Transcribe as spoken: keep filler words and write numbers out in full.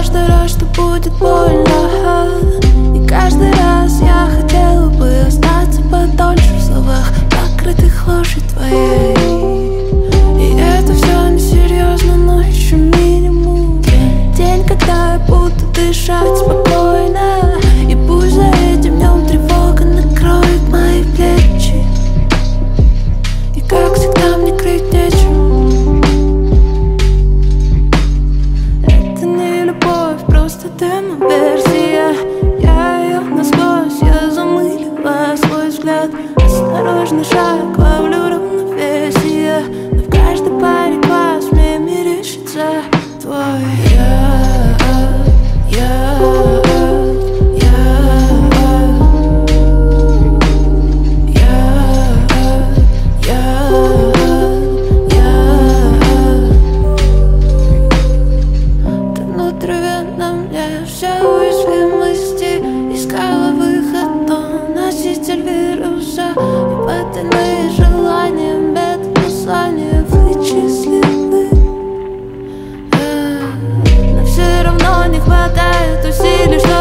каждый раз, что будет больно. И каждый раз я хотела бы остаться подольше в словах, покрытых ложью твоей. И это все несерьезно, но еще минимум. День, день, когда я буду дышать спокойно. И пусть за этим днем тревога накроет мои плечи. И как всегда мне крыть нечем. Это не любовь, просто демо-версия. Я ее насквозь, я замылила свой взгляд. Осторожный шаг, ловлю равновесие. Но в каждой паре глаз мне мерещится твой я, я, я, я, я, я. Ты внутривенно мне все уязвимости искала выход, но носитель вируса. И потайные желания, бета-послания вычислены. Но все равно не хватает усилий,